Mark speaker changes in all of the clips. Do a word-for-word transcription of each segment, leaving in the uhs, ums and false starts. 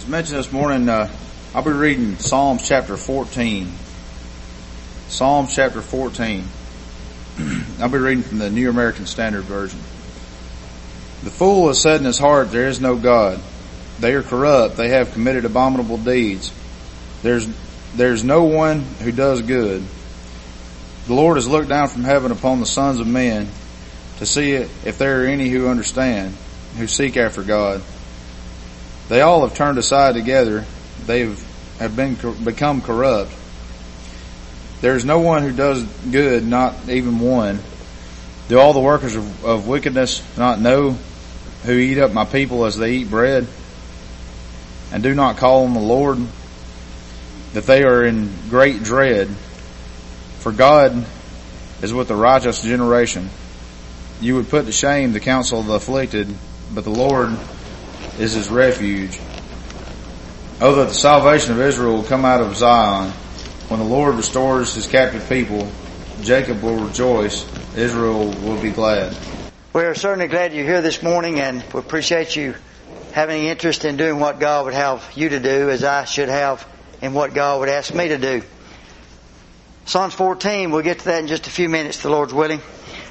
Speaker 1: mentioned this morning, uh, I'll be reading Psalms chapter fourteen. Psalms chapter fourteen. I'll be reading from the New American Standard Version. The fool has said in his heart, there is no God. They are corrupt. They have committed abominable deeds. There's, there's no one who does good. The Lord has looked down from heaven upon the sons of men to see if there are any who understand, who seek after God. They all have turned aside together. They have, have been become corrupt. There is no one who does good, not even one. Do all the workers of, of wickedness not know, who eat up my people as they eat bread, and do not call on the Lord, that they are in great dread? For God is with the righteous generation. You would put to shame the counsel of the afflicted, but the Lord is his refuge. Oh, that the salvation of Israel will come out of Zion. When the Lord restores his captive people, Jacob will rejoice, Israel will be glad.
Speaker 2: We are certainly glad you're here this morning, and we appreciate you having interest in doing what God would have you to do, as I should have in what God would ask me to do. Psalms fourteen, we'll get to that in just a few minutes, the Lord's willing.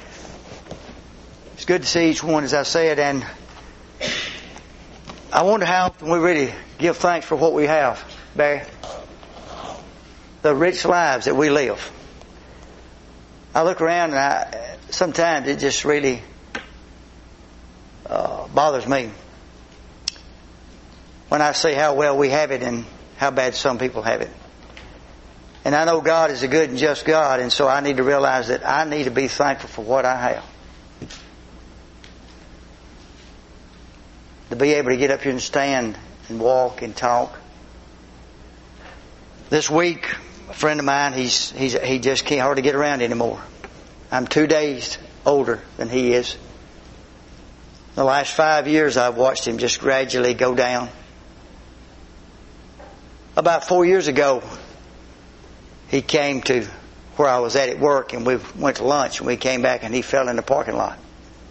Speaker 2: It's good to see each one, as I said, and I wonder how often we really give thanks for what we have, Barry. The rich lives that we live. I look around and I, sometimes it just really uh, bothers me when I see how well we have it and how bad some people have it. And I know God is a good and just God, and so I need to realize that I need to be thankful for what I have. To be able to get up here and stand and walk and talk. This week, a friend of mine, he's, he's, he just can't hardly get around anymore. I'm two days older than he is. The last five years I've watched him just gradually go down. About four years ago, he came to where I was at at work, and we went to lunch, and we came back and he fell in the parking lot.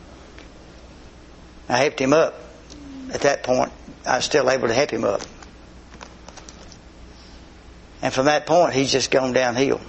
Speaker 2: I helped him up. At that point, I was still able to help him up. And from that point, he's just gone downhill.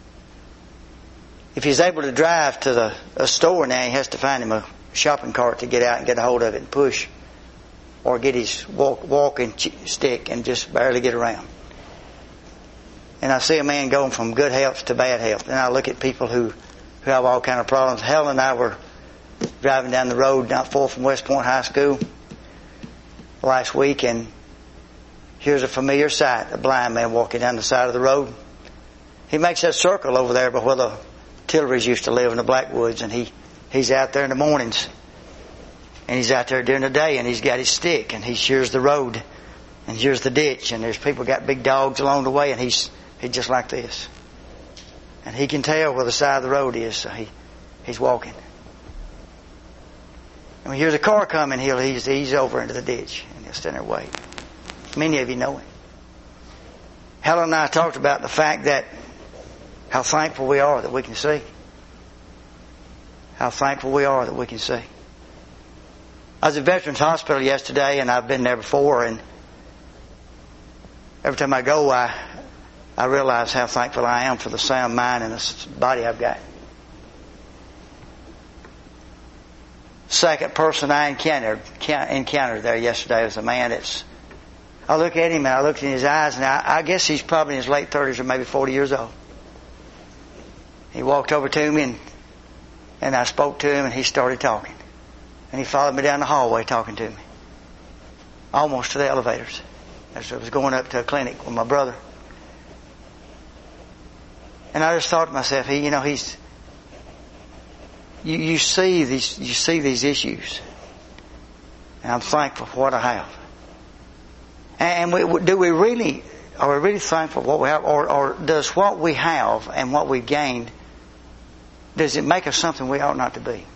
Speaker 2: If he's able to drive to the a store now, he has to find him a shopping cart to get out and get a hold of it and push, or get his walk, walking stick and just barely get around. And I see a man going from good health to bad health. And I look at people who, who have all kind of problems. Helen and I were driving down the road not far from West Point High School last week, and here's a familiar sight, a blind man walking down the side of the road. He makes that circle over there by where the Tillerys used to live in the Blackwoods, and he, he's out there in the mornings. And he's out there during the day, and he's got his stick, and he shears the road, and here's the ditch, and there's people got big dogs along the way, and he's he's just like this. And he can tell where the side of the road is, so he he's walking. And when here's a car coming, he'll ease, ease over into the ditch, and he'll stand there and wait. Many of you know him. Helen and I talked about the fact that how thankful we are that we can see. How thankful we are that we can see. I was at Veterans Hospital yesterday, and I've been there before, and every time I go, I I realize how thankful I am for the sound mind and the body I've got. Second person I encountered encountered there yesterday was a man that's, I look at him and I looked in his eyes, and I, I guess he's probably in his late thirties or maybe forty years old. He walked over to me, and and I spoke to him, and he started talking. And he followed me down the hallway talking to me. Almost to the elevators. As I was going up to a clinic with my brother. And I just thought to myself, he, you know, he's, you, you see these, you see these issues. And I'm thankful for what I have. And we, do we really, are we really thankful for what we have? Or, or does what we have and what we've gained, does it make us something we ought not to be?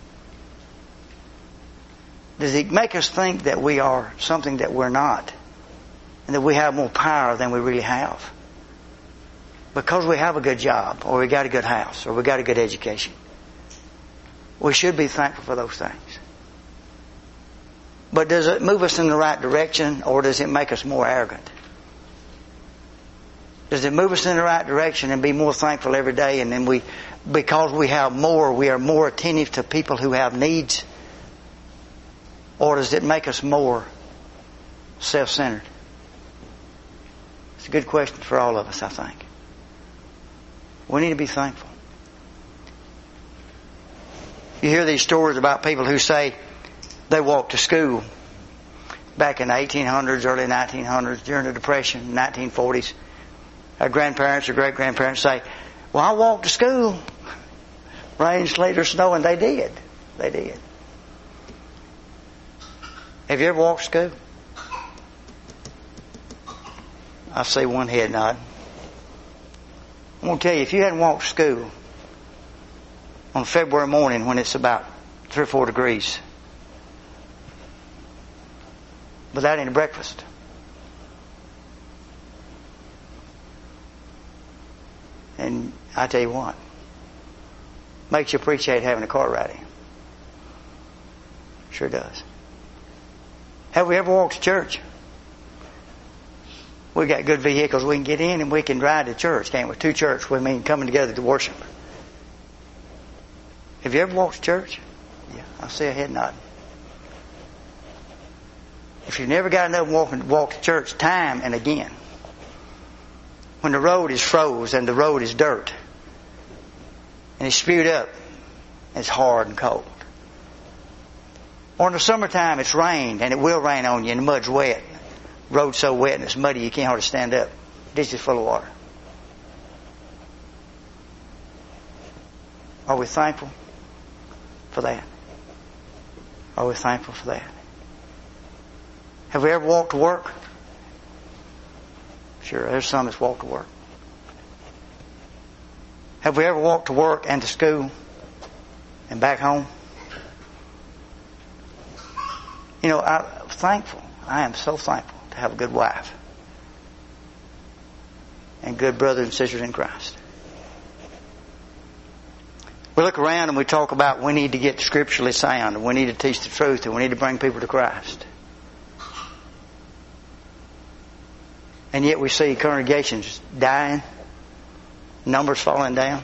Speaker 2: Does it make us think that we are something that we're not? And that we have more power than we really have? Because we have a good job, or we got a good house, or we got a good education. We should be thankful for those things. But does it move us in the right direction, or does it make us more arrogant? Does it move us in the right direction and be more thankful every day, and then we, because we have more, we are more attentive to people who have needs? Or does it make us more self-centered? It's a good question for all of us, I think. We need to be thankful. You hear these stories about people who say they walked to school back in the eighteen hundreds, early nineteen hundreds, during the Depression, nineteen forties. Our grandparents or great-grandparents say, well, I walked to school. Rain, sleet, or snow, and they did. They did. Have you ever walked to school? I see one head nod. I'm going to tell you, if you hadn't walked to school on February morning when it's about three or four degrees, without any breakfast, and I tell you what, makes you appreciate having a car ride in. Sure does. Have we ever walked to church? We got good vehicles. We can get in and we can drive to church, can't we? To church, we mean coming together to worship. Have you ever walked to church? Yeah, I see a head nod. If you've never got enough walking walk to church, time and again, when the road is froze and the road is dirt and it's spewed up, it's hard and cold. Or in the summertime it's rained and it will rain on you and the mud's wet. The road's so wet and it's muddy you can't hardly stand up. Ditch is full of water. Are we thankful for that? Are we thankful for that? Have we ever walked to work? Sure, there's some that's walked to work. Have we ever walked to work and to school and back home? You know, I'm thankful. I am so thankful to have a good wife and good brothers and sisters in Christ. We look around and we talk about we need to get scripturally sound and we need to teach the truth and we need to bring people to Christ. And yet we see congregations dying, numbers falling down.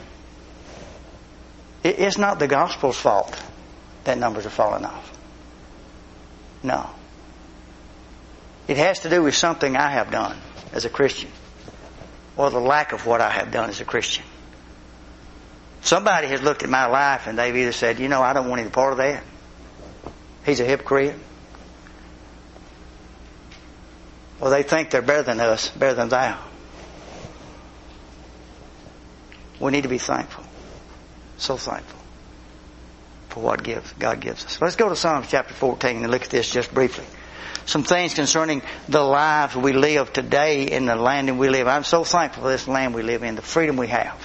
Speaker 2: It's not the gospel's fault that numbers are falling off. No. It has to do with something I have done as a Christian, or the lack of what I have done as a Christian. Somebody has looked at my life and they've either said, you know, I don't want any part of that. He's a hypocrite. Or they think they're better than us, better than thou. We need to be thankful. So thankful for what gives, God gives us. Let's go to Psalms chapter fourteen and look at this just briefly. Some things concerning the lives we live today in the land in we live. I'm so thankful for this land we live in, the freedom we have.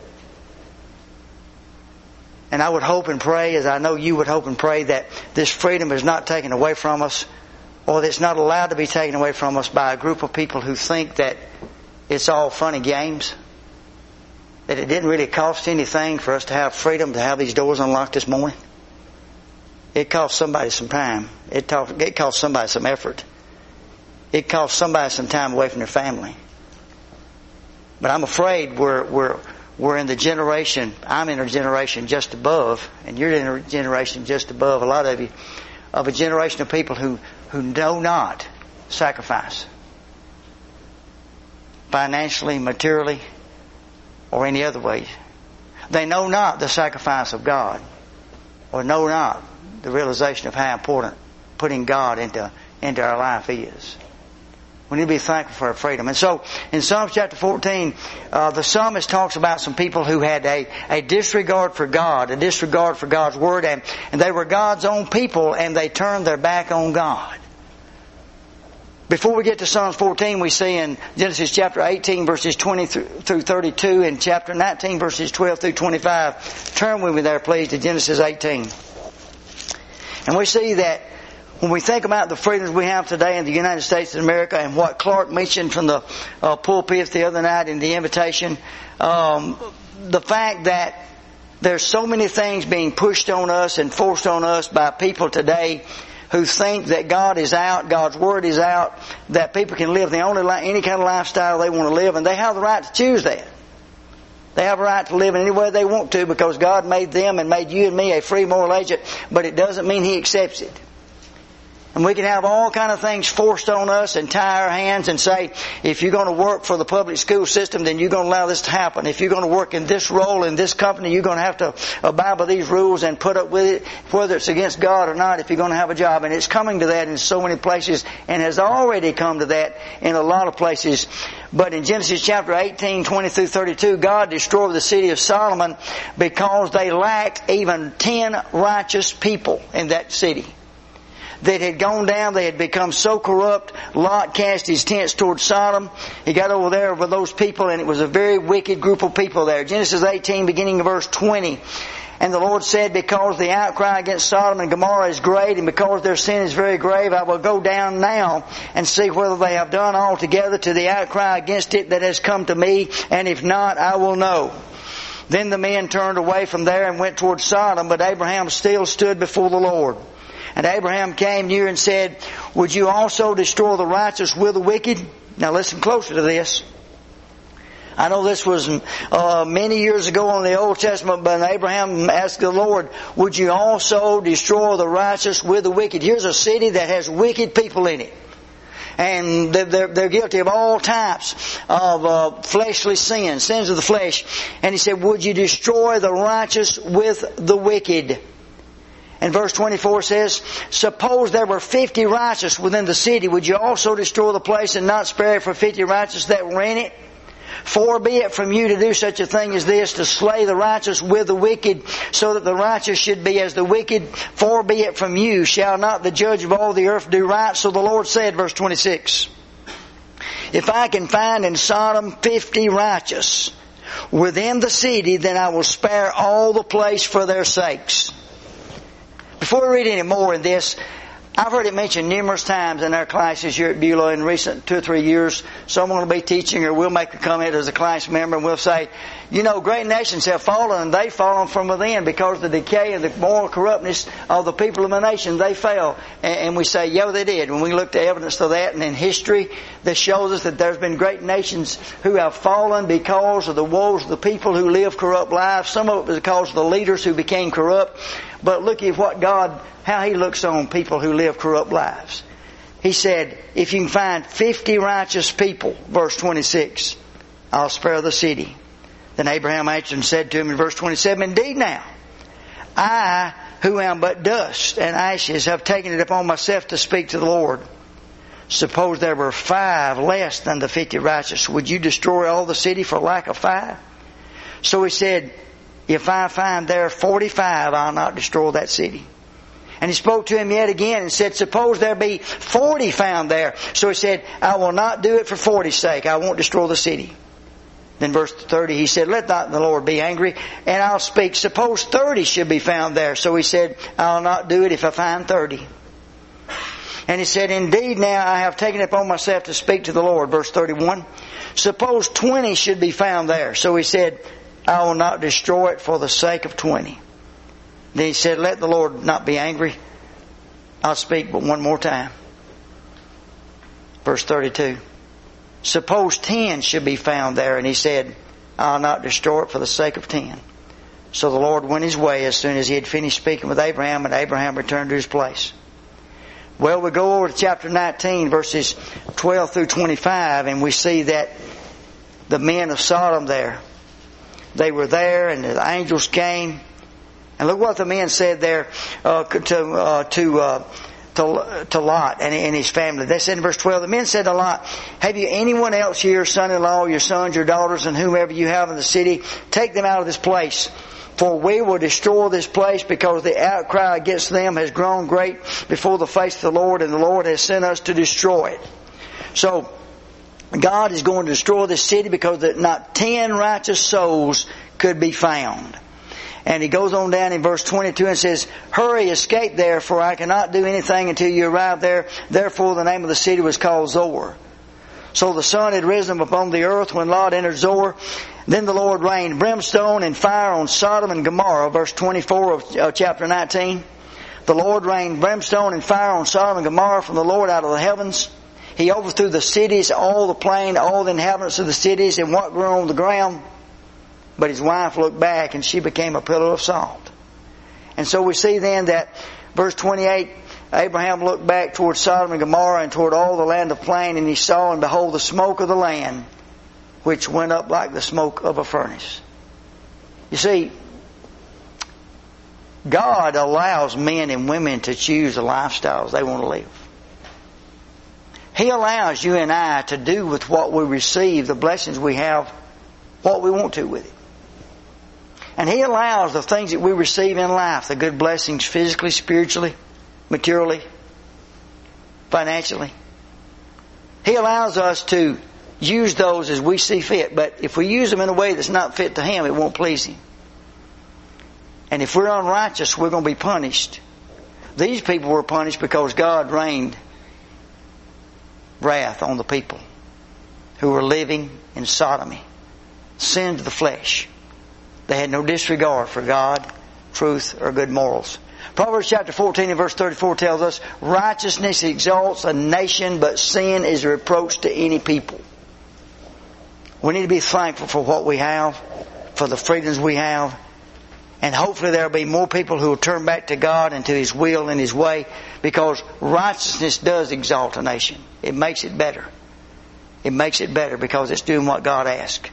Speaker 2: And I would hope and pray, as I know you would hope and pray, that this freedom is not taken away from us, or that it's not allowed to be taken away from us by a group of people who think that it's all fun and games. That it didn't really cost anything for us to have freedom, to have these doors unlocked this morning. It cost somebody some time. It, taught, it cost somebody some effort. It cost somebody some time away from their family. But I'm afraid we're we're we're in the generation, I'm in a generation just above, and you're in a generation just above, a lot of you, of a generation of people who, who know not sacrifice. Financially, materially, or any other way. They know not the sacrifice of God, or know not the realization of how important putting God into, into our life is. We need to be thankful for our freedom. And so, in Psalms chapter fourteen, uh, the psalmist talks about some people who had a, a disregard for God, a disregard for God's Word, and, and they were God's own people, and they turned their back on God. Before we get to Psalms fourteen, we see in Genesis chapter eighteen, verses twenty through thirty-two, and chapter nineteen, verses twelve through twenty-five. Turn with me there, please, to Genesis eighteen. And we see that when we think about the freedoms we have today in the United States of America and what Clark mentioned from the uh, pulpit the other night in the invitation, um, the fact that there's so many things being pushed on us and forced on us by people today who think that God is out, God's Word is out, that people can live the only any kind of lifestyle they want to live, and they have the right to choose that. They have a right to live in any way they want to because God made them and made you and me a free moral agent, but it doesn't mean He accepts it. And we can have all kind of things forced on us and tie our hands and say, if you're going to work for the public school system, then you're going to allow this to happen. If you're going to work in this role in this company, you're going to have to abide by these rules and put up with it, whether it's against God or not, if you're going to have a job. And it's coming to that in so many places and has already come to that in a lot of places. But in Genesis chapter eighteen, twenty through thirty-two, God destroyed the city of Solomon because they lacked even ten righteous people in that city. That had gone down, they had become so corrupt. Lot cast his tents towards Sodom. He got over there with those people, and it was a very wicked group of people there. Genesis eighteen, beginning of verse twenty. And the Lord said, because the outcry against Sodom and Gomorrah is great, and because their sin is very grave, I will go down now and see whether they have done altogether to the outcry against it that has come to me, and if not, I will know. Then the men turned away from there and went towards Sodom, but Abraham still stood before the Lord. And Abraham came near and said, would you also destroy the righteous with the wicked? Now listen closer to this. I know this was uh, many years ago in the Old Testament, but Abraham asked the Lord, would you also destroy the righteous with the wicked? Here's a city that has wicked people in it. And they're, they're guilty of all types of uh, fleshly sins, sins of the flesh. And he said, would you destroy the righteous with the wicked? And verse twenty-four says, suppose there were fifty righteous within the city, would you also destroy the place and not spare it for fifty righteous that were in it? For be it from you to do such a thing as this, to slay the righteous with the wicked, so that the righteous should be as the wicked. For be it from you, shall not the judge of all the earth do right? So the Lord said, verse twenty-six, if I can find in Sodom fifty righteous within the city, then I will spare all the place for their sakes. Before we read any more in this, I've heard it mentioned numerous times in our classes here at Beulah in recent two or three years. Someone will be teaching or we'll make a comment as a class member and we'll say, you know, great nations have fallen and they've fallen from within because of the decay and the moral corruptness of the people of the nation. They fell. And we say, yeah, they did. When we look at evidence of that and in history that shows us that there's been great nations who have fallen because of the woes of the people who live corrupt lives. Some of it was because of the leaders who became corrupt. But look at what God, how He looks on people who live corrupt lives. He said, if you can find fifty righteous people, verse twenty-six, I'll spare the city. Then Abraham answered and said to him in verse twenty-seven, indeed now, I who am but dust and ashes have taken it upon myself to speak to the Lord. Suppose there were five less than the fifty righteous. Would you destroy all the city for lack of five? So he said, if I find there forty-five, I'll not destroy that city. And he spoke to him yet again and said, suppose there be forty found there. So he said, I will not do it for forty's sake. I won't destroy the city. Then verse thirty, he said, let not the Lord be angry, and I'll speak. Suppose thirty should be found there. So he said, I'll not do it if I find thirty. And he said, indeed now I have taken it upon myself to speak to the Lord. Verse thirty-one, suppose twenty should be found there. So he said, I will not destroy it for the sake of twenty. Then he said, let the Lord not be angry. I'll speak but one more time. Verse thirty-two. Suppose ten should be found there. And he said, I'll not destroy it for the sake of ten. So the Lord went his way as soon as he had finished speaking with Abraham, and Abraham returned to his place. Well, we go over to chapter nineteen, verses twelve through twenty-five, and we see that the men of Sodom there, they were there, and the angels came. And look what the men said there uh, to uh, to uh, to to Lot and, and his family. They said in verse twelve, the men said to Lot, have you anyone else here, son-in-law, your sons, your daughters, and whomever you have in the city? Take them out of this place. For we will destroy this place because the outcry against them has grown great before the face of the Lord, and the Lord has sent us to destroy it. So God is going to destroy this city because not ten righteous souls could be found. And he goes on down in verse twenty-two and says, hurry, escape there, for I cannot do anything until you arrive there. Therefore the name of the city was called Zoar. So the sun had risen upon the earth when Lot entered Zoar. Then the Lord rained brimstone and fire on Sodom and Gomorrah, verse twenty-four of chapter nineteen. The Lord rained brimstone and fire on Sodom and Gomorrah from the Lord out of the heavens. He overthrew the cities, all the plain, all the inhabitants of the cities, and what grew on the ground. But his wife looked back, and she became a pillar of salt. And so we see then that, verse twenty-eight, Abraham looked back toward Sodom and Gomorrah and toward all the land of plain, and he saw, and behold, the smoke of the land, which went up like the smoke of a furnace. You see, God allows men and women to choose the lifestyles they want to live. He allows you and I to do with what we receive, the blessings we have, what we want to with it. And He allows the things that we receive in life, the good blessings physically, spiritually, materially, financially. He allows us to use those as we see fit. But if we use them in a way that's not fit to Him, it won't please Him. And if we're unrighteous, we're going to be punished. These people were punished because God rained wrath on the people who were living in sodomy, sin to the flesh. They had no disregard for God, truth, or good morals. Proverbs chapter fourteen and verse thirty-four tells us, righteousness exalts a nation, but sin is a reproach to any people. We need to be thankful for what we have, for the freedoms we have. And hopefully there will be more people who will turn back to God and to His will and His way, because righteousness does exalt a nation. It makes it better. It makes it better because it's doing what God asked.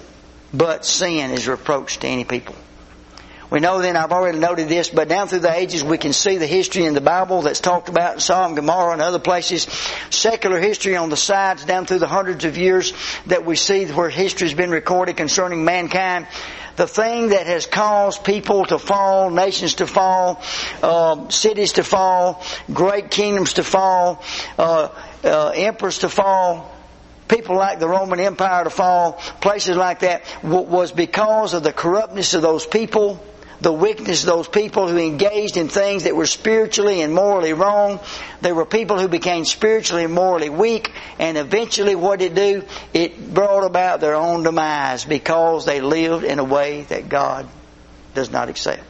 Speaker 2: But sin is reproach to any people. We know then, I've already noted this, but down through the ages we can see the history in the Bible that's talked about in Sodom, Gomorrah and other places. Secular history on the sides down through the hundreds of years that we see where history has been recorded concerning mankind. The thing that has caused people to fall, nations to fall, uh, cities to fall, great kingdoms to fall, uh, uh, emperors to fall, people like the Roman Empire to fall, places like that, was because of the corruptness of those people, the wickedness of those people who engaged in things that were spiritually and morally wrong. There were people who became spiritually and morally weak, and eventually what did it do? It brought about their own demise because they lived in a way that God does not accept.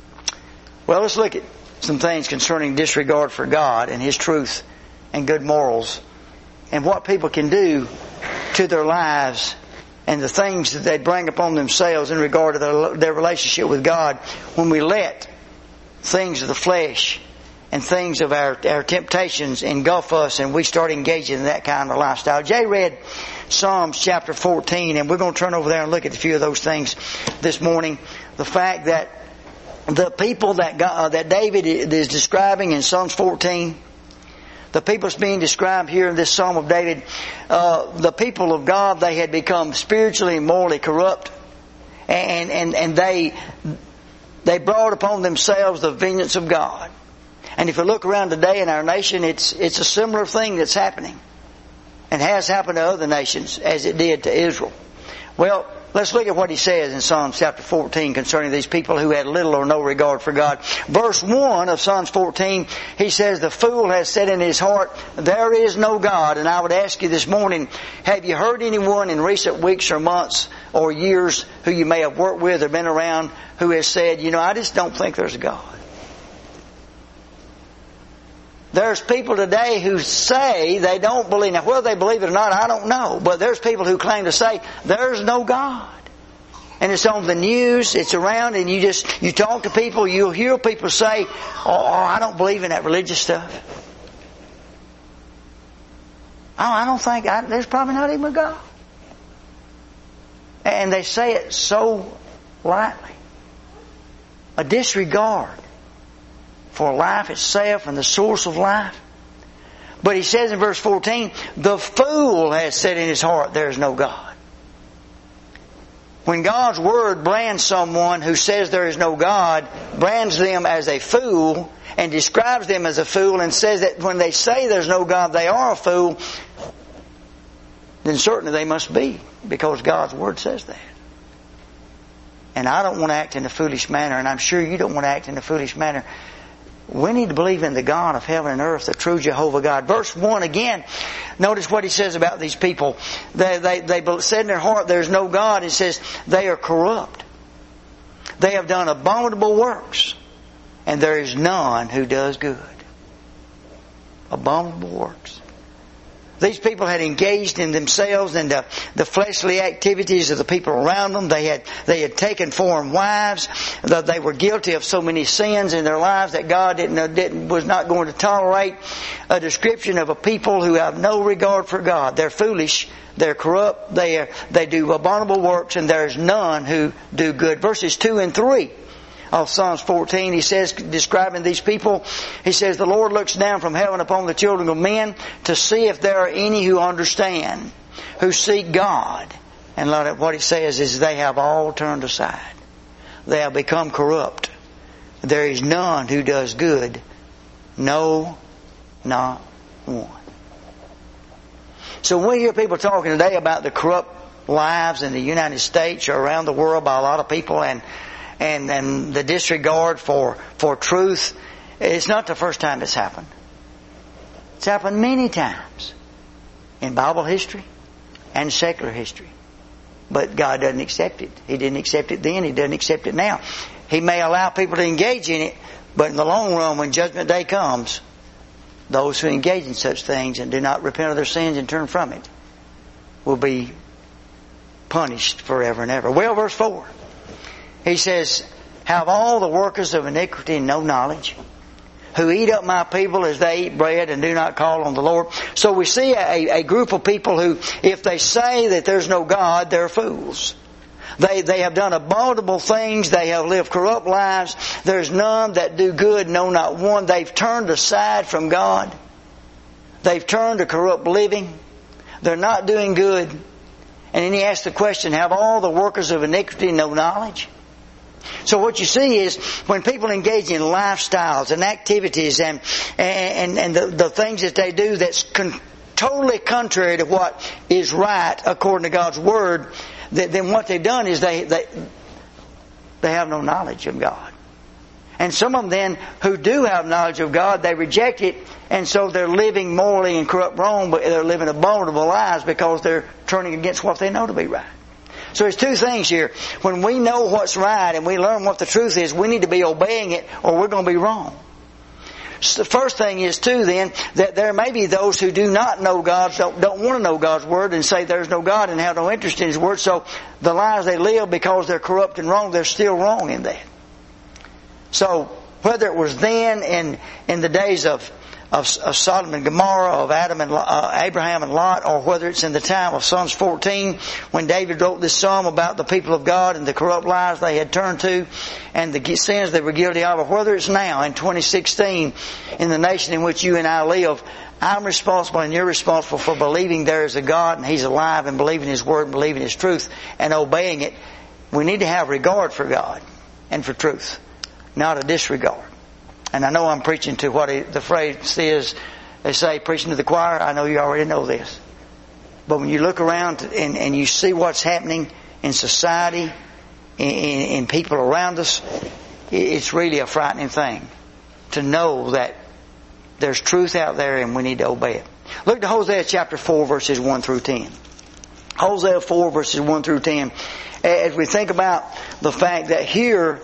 Speaker 2: Well, let's look at some things concerning disregard for God and His truth and good morals, and what people can do to their lives and the things that they bring upon themselves in regard to their, their relationship with God when we let things of the flesh and things of our, our temptations engulf us and we start engaging in that kind of lifestyle. Jay read Psalms chapter fourteen, and we're going to turn over there and look at a few of those things this morning. The fact that the people that God, uh, that David is describing in Psalms fourteen, the people that's being described here in this Psalm of David, uh, the people of God, they had become spiritually and morally corrupt. And, and, and they, they brought upon themselves the vengeance of God. And if you look around today in our nation, it's, it's a similar thing that's happening. And has happened to other nations as it did to Israel. Well, let's look at what he says in Psalms chapter fourteen concerning these people who had little or no regard for God. Verse one of Psalms fourteen, he says, the fool has said in his heart, there is no God. And I would ask you this morning, have you heard anyone in recent weeks or months or years who you may have worked with or been around who has said, you know, I just don't think there's a God? There's people today who say they don't believe. Now, whether they believe it or not, I don't know. But there's people who claim to say there's no God. And it's on the news, it's around, and you just, you talk to people, you'll hear people say, oh, I don't believe in that religious stuff. Oh, I don't think, I, there's probably not even a God. And they say it so lightly. A disregard for life itself and the source of life. But he says in verse fourteen, the fool has said in his heart, there is no God. When God's Word brands someone who says there is no God, brands them as a fool and describes them as a fool and says that when they say there's no God, they are a fool, then certainly they must be, because God's Word says that. And I don't want to act in a foolish manner, and I'm sure you don't want to act in a foolish manner. We need to believe in the God of heaven and earth, the true Jehovah God. Verse one again, notice what he says about these people. They, they, they said in their heart there's no God. It says they are corrupt. They have done abominable works. and there is none who does good. Abominable works. These people had engaged in themselves in the, the fleshly activities of the people around them. They had they had taken foreign wives. They were guilty of so many sins in their lives that God didn't, didn't was not going to tolerate a description of a people who have no regard for God. They're foolish. They're corrupt. They are, they do abominable works, and there is none who do good. Verses two and three of Psalms fourteen, he says, describing these people, he says, the Lord looks down from heaven upon the children of men to see if there are any who understand, who seek God. And what he says is they have all turned aside. They have become corrupt. There is none who does good. No, not one. So when we hear people talking today about the corrupt lives in the United States or around the world by a lot of people, and And, and the disregard for, for truth, it's not the first time it's happened. It's happened many times in Bible history and secular history. But God doesn't accept it. He didn't accept it then. He doesn't accept it now. He may allow people to engage in it, but in the long run, when Judgment Day comes, those who engage in such things and do not repent of their sins and turn from it will be punished forever and ever. Well, verse four. He says, have all the workers of iniquity no knowledge, who eat up my people as they eat bread and do not call on the Lord. So we see a, a group of people who, if they say that there's no God, they're fools. They, they have done abominable things. They have lived corrupt lives. There's none that do good, no, not one. They've turned aside from God. They've turned to corrupt living. They're not doing good. And then he asks the question, have all the workers of iniquity no knowledge? So what you see is when people engage in lifestyles and activities and and, and the, the things that they do that's con- totally contrary to what is right according to God's Word, that, then what they've done is they, they they have no knowledge of God. And some of them then who do have knowledge of God, they reject it, and so they're living morally and corrupt wrong, but they're living abominable lives because they're turning against what they know to be right. So there's two things here. When we know what's right and we learn what the truth is, we need to be obeying it or we're going to be wrong. So the first thing is too then, that there may be those who do not know God, don't, don't want to know God's Word and say there's no God and have no interest in His Word. So the lives they live, because they're corrupt and wrong, they're still wrong in that. So whether it was then in, in the days of Of, of Sodom and Gomorrah, of Adam and uh, Abraham and Lot, or whether it's in the time of Psalms fourteen, when David wrote this psalm about the people of God and the corrupt lives they had turned to, and the sins they were guilty of, or whether it's now in twenty sixteen, in the nation in which you and I live, I'm responsible and you're responsible for believing there is a God and He's alive, and believing His Word and believing His truth and obeying it. We need to have regard for God and for truth, not a disregard. And I know I'm preaching to what he, the phrase is, they say, preaching to the choir. I know you already know this. But when you look around and, and you see what's happening in society, in, in, in people around us, it's really a frightening thing to know that there's truth out there and we need to obey it. Look to Hosea chapter four, verses one through ten. Hosea four, verses one through ten. As we think about the fact that here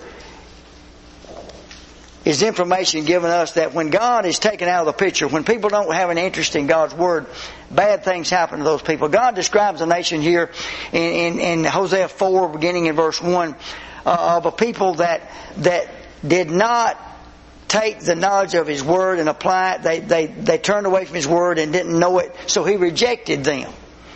Speaker 2: is information given us that when God is taken out of the picture, when people don't have an interest in God's Word, bad things happen to those people. God describes a nation here in, in, in Hosea four, beginning in verse one, uh, of a people that that did not take the knowledge of His Word and apply it. They, they, they turned away from His Word and didn't know it, so He rejected them.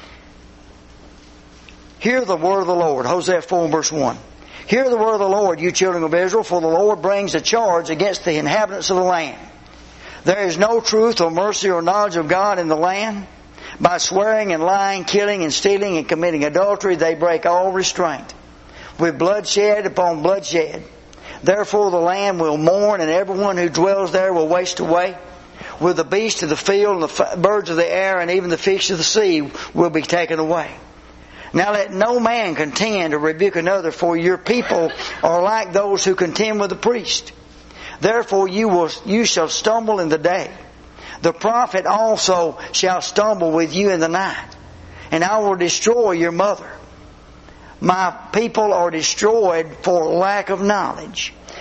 Speaker 2: Hear the word of the Lord, Hosea four, verse one. Hear the word of the Lord, you children of Israel, for the Lord brings a charge against the inhabitants of the land. There is no truth or mercy or knowledge of God in the land. By swearing and lying, killing and stealing and committing adultery, they break all restraint. With bloodshed upon bloodshed. Therefore the land will mourn, and everyone who dwells there will waste away. With the beasts of the field and the birds of the air and even the fish of the sea will be taken away. Now let no man contend or rebuke another, for your people are like those who contend with the priest. Therefore you will, you shall stumble in the day. The prophet also shall stumble with you in the night. And I will destroy your mother. My people are destroyed for lack of knowledge.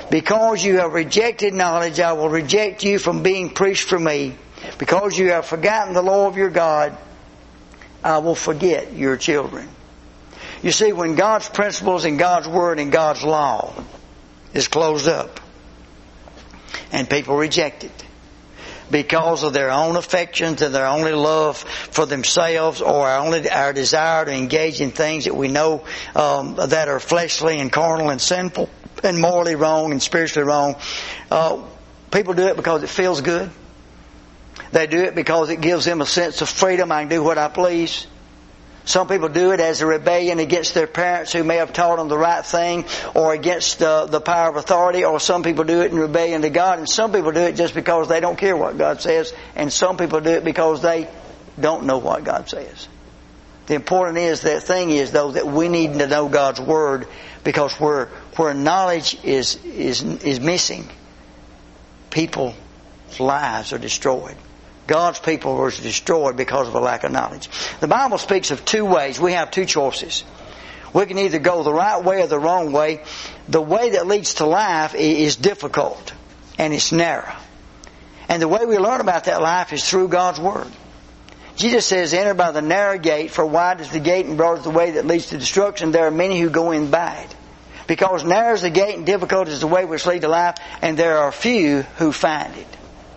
Speaker 2: Because you have rejected knowledge, I will reject you from being priests for me. Because you have forgotten the law of your God, I will forget your children. You see, when God's principles and God's Word and God's law is closed up and people reject it because of their own affections and their only love for themselves, or our only our desire to engage in things that we know um, that are fleshly and carnal and sinful and morally wrong and spiritually wrong, uh, people do it because it feels good. They do it because it gives them a sense of freedom. I can do what I please. Some people do it as a rebellion against their parents who may have taught them the right thing, or against uh, the power of authority, or some people do it in rebellion to God, and some people do it just because they don't care what God says, and some people do it because they don't know what God says. The important is, the thing is though, that we need to know God's Word, because where where knowledge is is is missing, people's lives are destroyed. God's people were destroyed because of a lack of knowledge. The Bible speaks of two ways. We have two choices. We can either go the right way or the wrong way. The way that leads to life is difficult and it's narrow. And the way we learn about that life is through God's Word. Jesus says, enter by the narrow gate, for wide is the gate and broad is the way that leads to destruction. There are many who go in by it. Because narrow is the gate and difficult is the way which leads to life, and there are few who find it.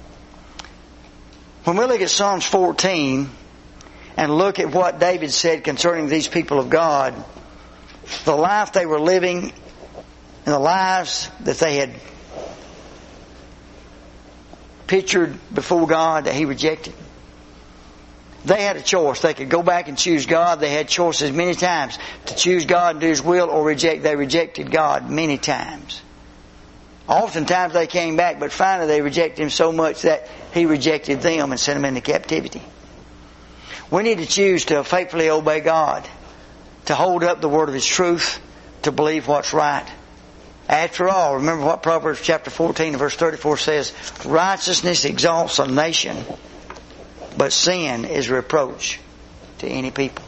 Speaker 2: When we look at Psalms fourteen and look at what David said concerning these people of God, the life they were living and the lives that they had pictured before God that He rejected. They had a choice. They could go back and choose God. They had choices many times to choose God and do His will, or reject. They rejected God many times. Oftentimes they came back, but finally they rejected Him so much that He rejected them and sent them into captivity. We need to choose to faithfully obey God, to hold up the word of His truth, to believe what's right. After all, remember what Proverbs chapter fourteen verse thirty-four says, righteousness exalts a nation, but sin is reproach to any people.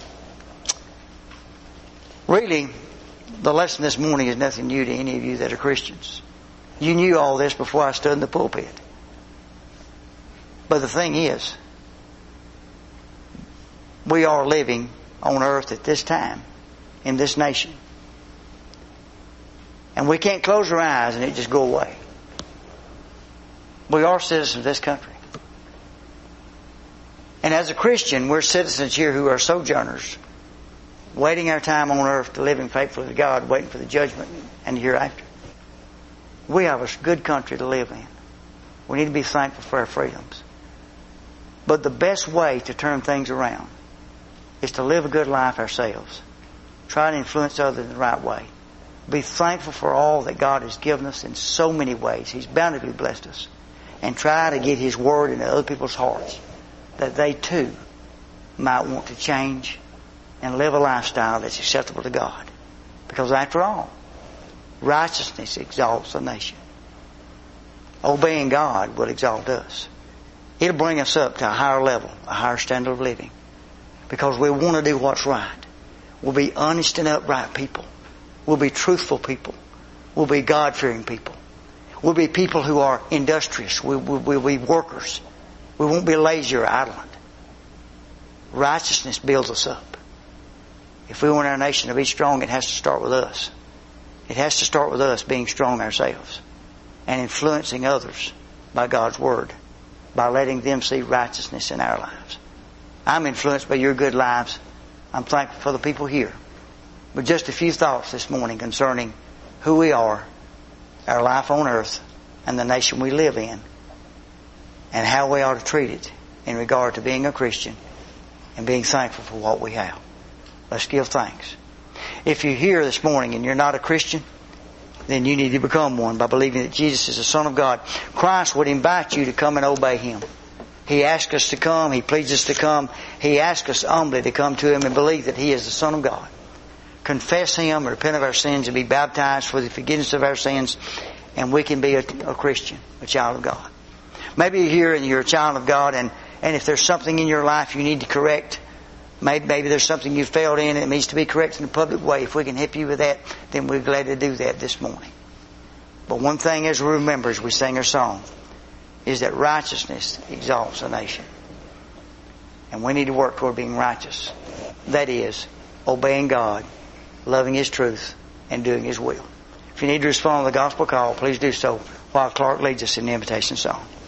Speaker 2: Really, the lesson this morning is nothing new to any of you that are Christians. You knew all this before I stood in the pulpit. But the thing is, we are living on earth at this time, in this nation. And we can't close our eyes and it just go away. We are citizens of this country. And as a Christian, we're citizens here who are sojourners, waiting our time on earth to living faithfully to God, waiting for the judgment and the hereafter. We have a good country to live in. We need to be thankful for our freedoms. But the best way to turn things around is to live a good life ourselves. Try to influence others in the right way. Be thankful for all that God has given us in so many ways. He's bountifully blessed us. And try to get His Word into other people's hearts, that they too might want to change and live a lifestyle that's acceptable to God. Because after all, righteousness exalts a nation. Obeying God will exalt us. It'll bring us up to a higher level, a higher standard of living. Because we want to do what's right. We'll be honest and upright people. We'll be truthful people. We'll be God-fearing people. We'll be people who are industrious. We'll, we'll, we'll be workers. We won't be lazy or idle. Righteousness builds us up. If we want our nation to be strong, it has to start with us. It has to start with us being strong ourselves and influencing others by God's Word, by letting them see righteousness in our lives. I'm influenced by your good lives. I'm thankful for the people here. But just a few thoughts this morning concerning who we are, our life on earth, and the nation we live in, and how we ought to treat it in regard to being a Christian and being thankful for what we have. Let's give thanks. If you're here this morning and you're not a Christian, then you need to become one by believing that Jesus is the Son of God. Christ would invite you to come and obey Him. He asks us to come. He pleads us to come. He asks us humbly to come to Him and believe that He is the Son of God. Confess Him, repent of our sins, and be baptized for the forgiveness of our sins, and we can be a, a Christian, a child of God. Maybe you're here and you're a child of God, and, and if there's something in your life you need to correct, maybe, maybe there's something you failed in and it needs to be corrected in a public way. If we can help you with that, then we're glad to do that this morning. But one thing as we remember as we sing our song is that righteousness exalts a nation. And we need to work toward being righteous. That is, obeying God, loving His truth, and doing His will. If you need to respond to the gospel call, please do so while Clark leads us in the invitation song.